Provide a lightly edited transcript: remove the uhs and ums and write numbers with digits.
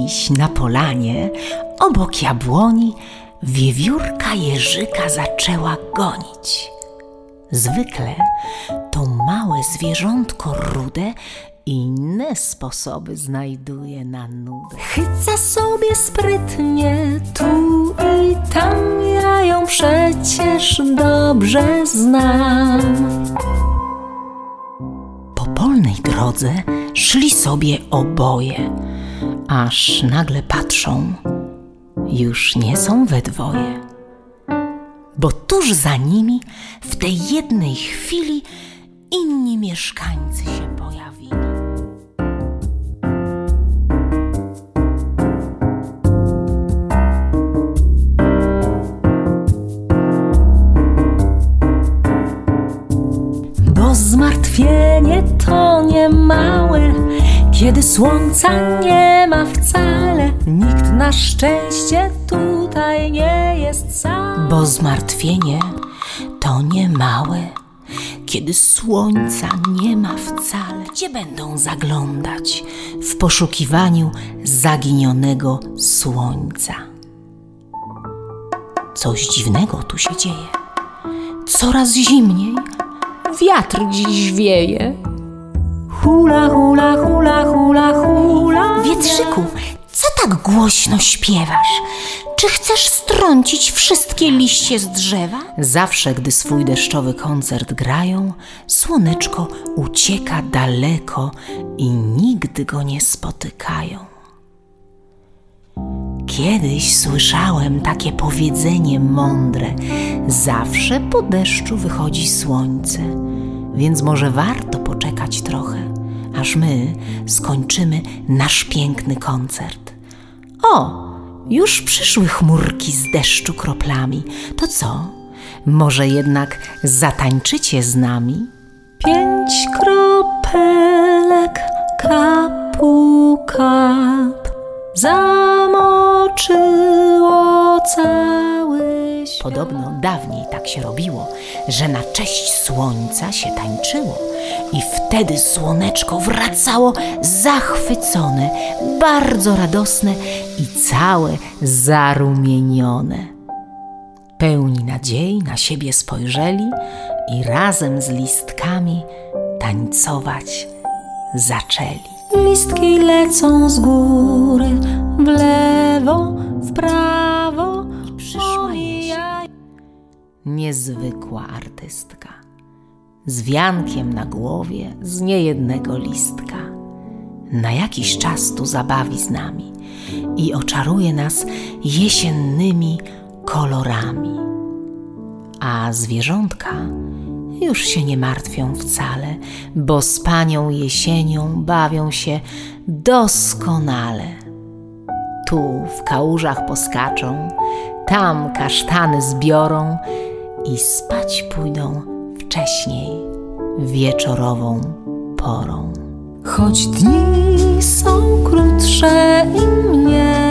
Dziś na polanie, obok jabłoni, wiewiórka Jerzyka zaczęła gonić. Zwykle to małe zwierzątko rude inne sposoby znajduje na nudę. Chyca sobie sprytnie tu i tam, ja ją przecież dobrze znam. Po polnej drodze szli sobie oboje, aż nagle patrzą, już nie są we dwoje, bo tuż za nimi w tej jednej chwili inni mieszkańcy się pojawili. Bo zmartwienie to nie małe, kiedy słońca nie ma wcale. Nikt na szczęście tutaj nie jest sam. Bo zmartwienie to nie małe, kiedy słońca nie ma wcale. Gdzie będą zaglądać w poszukiwaniu zaginionego słońca? Coś dziwnego tu się dzieje. Coraz zimniej, wiatr dziś wieje. Hula, hula, hula, hula, hula. Wietrzyku, co tak głośno śpiewasz? Czy chcesz strącić wszystkie liście z drzewa? Zawsze, gdy swój deszczowy koncert grają, słoneczko ucieka daleko i nigdy go nie spotykają. Kiedyś słyszałem takie powiedzenie mądre: zawsze po deszczu wychodzi słońce, więc może warto poczekać trochę, aż my skończymy nasz piękny koncert. O! Już przyszły chmurki z deszczu kroplami. To co? Może jednak zatańczycie z nami? 5 kropelek kapu kap zamoczyło cały świat. Podobno dawniej tak się robiło, że na cześć słońca się tańczyło i wtedy słoneczko wracało zachwycone, bardzo radosne i całe zarumienione. Pełni nadziei na siebie spojrzeli i razem z listkami tańcować zaczęli. Listki lecą z góry, w lewo, w prawo. I przyszła jesień. Niezwykła artystka, z wiankiem na głowie, z niejednego listka. Na jakiś czas tu zabawi z nami i oczaruje nas jesiennymi kolorami. A zwierzątka już się nie martwią wcale, bo z panią jesienią bawią się doskonale. Tu w kałużach poskaczą, tam kasztany zbiorą i spać pójdą wcześniej, wieczorową porą. Choć dni są krótsze i mniej,